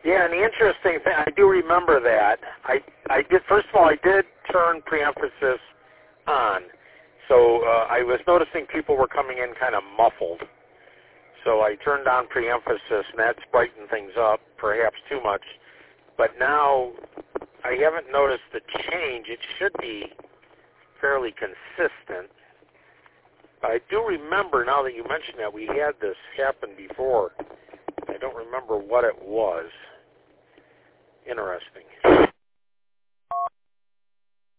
Yeah, and the interesting thing, I do remember that. I did, first of all, I did turn preemphasis on. So I was noticing people were coming in kind of muffled. So I turned on preemphasis, and that's brightened things up, perhaps too much. But now I haven't noticed the change. It should be fairly consistent. I do remember, now that you mention that, we had this happen before. I don't remember what it was. Interesting.